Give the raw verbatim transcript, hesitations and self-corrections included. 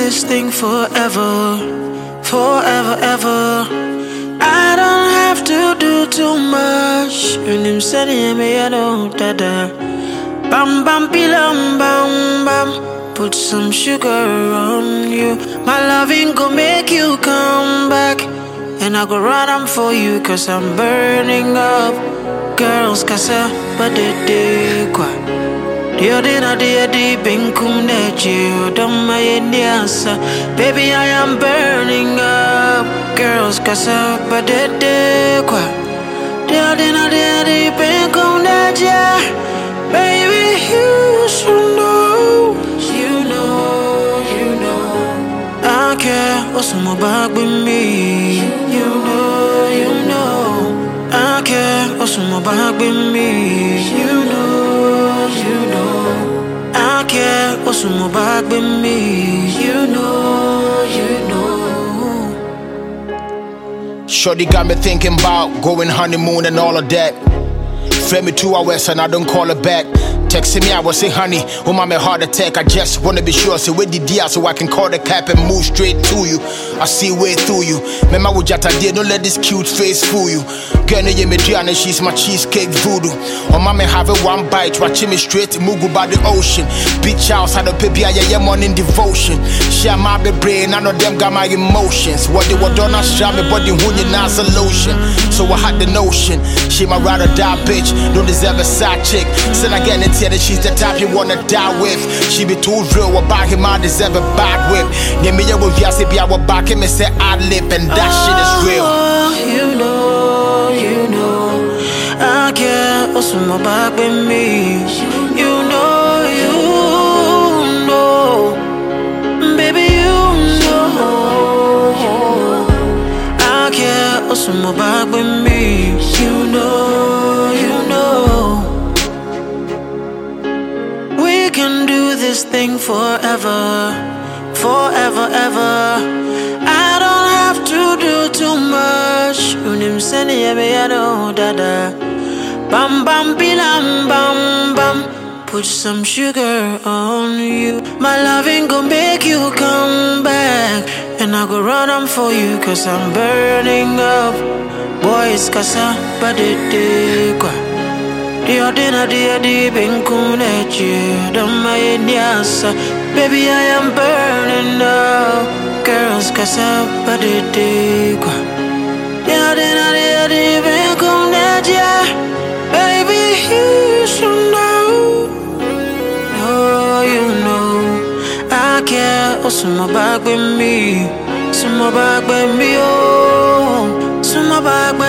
this thing forever, forever, ever. I don't have to do too much. And him saying me, I know that. Bam bam bilam bam bam. Put some sugar on you. My loving gon' make you come back. And I go run am for you, cause I'm burning up. Girls, casa, but they de qua. Dio dina dia di binkum nechi. Don't my Indiasa. Baby, I am burning up. Girls, casa, but they de qua. Dio dina dia di binkum nechi. Baby, you should know. You know, you know. I care what's my back with me. You know, you know. I care what's my back with me. You know, you know. I care what's my back with me. You know, you know. Shorty got me thinking about going honeymoon and all of that. Fled me two hours and I don't call her back. Texting me, I was say, honey, oh my heart attack. I just wanna be sure, so with the deal, so I can call the cap and move straight to you. I see way through you. Remember what Jata did, don't let this cute face fool you. Girl, no, you me Diana, she's my cheesecake voodoo. Oh my man, have it one bite, watching me straight to Mugu by the ocean. Beach house, had a baby, I am on in devotion. Share my brain, I know them got my emotions. What they were done, I shot me, but they wouldn't a solution. So I had the notion, she my ride or die bitch, don't deserve a side chick. Still I get it. That she's the type you wanna die with. She be too real about him, I deserve a back whip. Name me a will be our back him and say I live, and that shit is real. Oh, you know, you know. I care what's on my back with me. You know, you know. Baby, you know. I care what's on my back with me. You know, you know. We can do this thing forever, forever, ever. I don't have to do too much. Unim seni yebe yado dada. Bam bam bilam bam bam. Put some sugar on you. My loving gon' make you come back. And I go run am for you, cause I'm burning up. Boys casa, but it de qua. Dio dina dia di binkum nechi. Don't my Indiasa. Baby, I am burning up. Girls, casa, but it de qua. Dio dina dia di binkum nechi. Baby, you should know. Oh, you know. I care what's on my back with me. So my back with me, oh. So my back with me.